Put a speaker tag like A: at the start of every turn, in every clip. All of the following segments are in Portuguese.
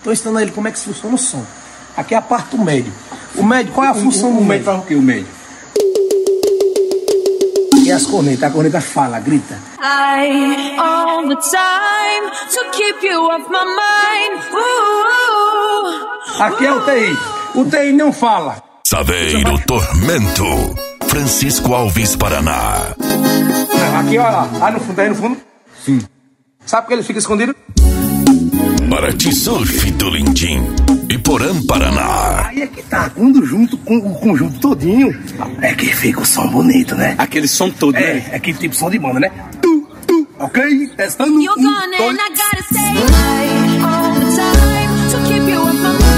A: Estou ensinando a ele como é que funciona o som. Aqui é a parte do médio. O médio, qual é a função do médio?
B: Faz o que o médio?
A: E as cornetas, a corneta fala, grita.
C: I all the time to keep you off my mind.
A: Aqui é o TI. O TI não fala.
D: Saveiro Tormento, Francisco Alves, Paraná.
A: Aqui, olha lá. Aí no fundo, aí no fundo.
B: Sim.
A: Sabe por que ele fica escondido?
D: Paraty Surf do Lindim, Iporã, Paraná.
A: Aí é que tá, quando junto com o conjunto todinho, é que fica o som bonito, né?
B: Aquele som todo, né?
A: É aquele tipo de som de banda, né? Ok? Testando.
C: You're gonna and I gotta say I all the time to keep you off my mind.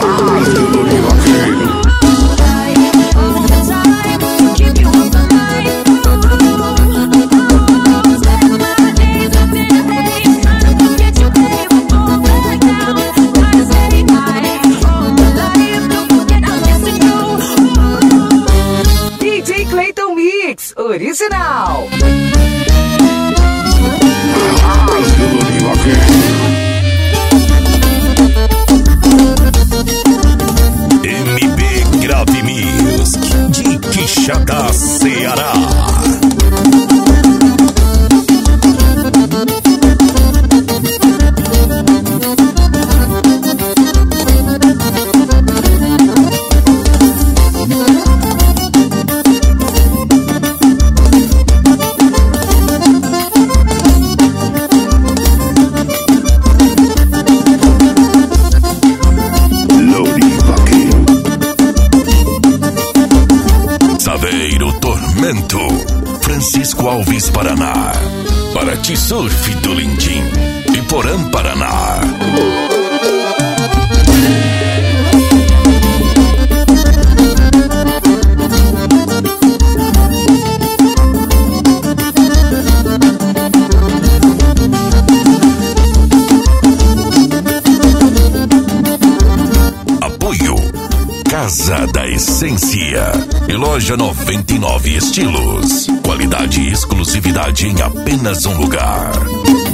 E: DJ Clayton Mix, original.
D: MB Grave Music, de Quixadá, Ceará. Saveiro Tormento, Francisco Alves, Paraná. Paraty Surf do Lindim, Iporã, Paraná. Apoio Casa da Essência e Loja 99 Estilos. Qualidade e exclusividade em apenas um lugar.